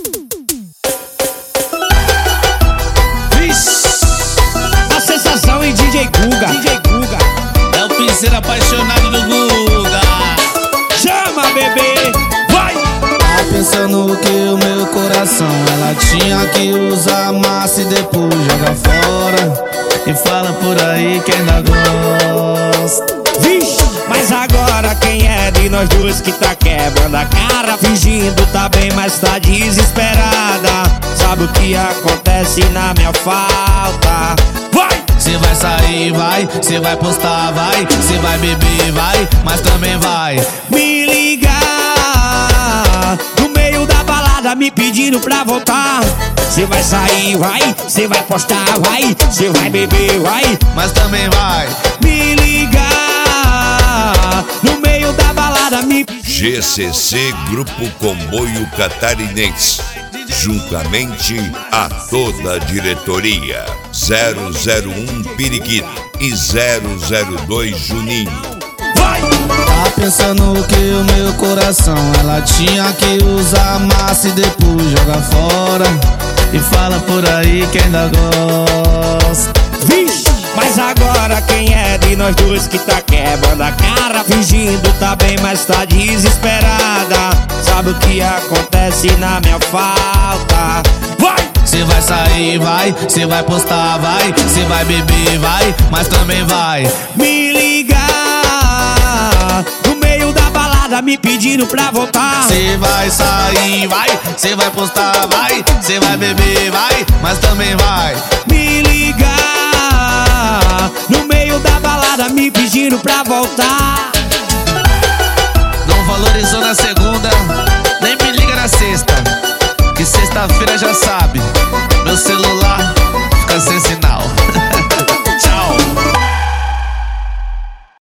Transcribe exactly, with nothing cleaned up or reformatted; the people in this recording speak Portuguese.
A sensação em D J Guga, D J Guga é o piseiro apaixonado do Guga. Chama, bebê, vai! Tá pensando que o meu coração ela tinha que usar massa e depois joga fora. E fala por aí que ainda gosta. Vixe, mas agora quem é de nós dois que tá quebrando a cara? Fingindo tá bem, mas tá desesperada. Sabe o que acontece na minha falta? Vai! Cê vai sair, vai, cê vai postar, vai, cê vai beber, vai, mas também vai me ligar no meio da balada me pedindo pra voltar. Cê vai sair, vai, cê vai postar, vai, cê vai beber, vai, mas também vai me ligar no meio da balada me... G C C Grupo Comboio Catarinense, juntamente a toda a diretoria. Zero zero um Periquito e zero zero dois Juninho. Vai! Tá pensando que o meu coração ela tinha que usar massa e depois joga fora. E fala por aí que ainda gosta. Vixe, mas agora quem é de nós dois que tá quebrando a cara? Fingindo tá bem, mas tá desesperada. Sabe o que acontece na minha falta? Vai! Cê vai sair, vai, cê vai postar, vai, cê vai beber, vai, mas também vai me ligar no meio da balada me pedindo pra voltar. Cê vai sair, vai, cê vai postar, vai, cê vai beber, vai, mas também vai me ligar no meio da balada me pedindo pra voltar. Não valorizou na segunda, nem me liga na sexta, que sexta-feira já sabe, meu celular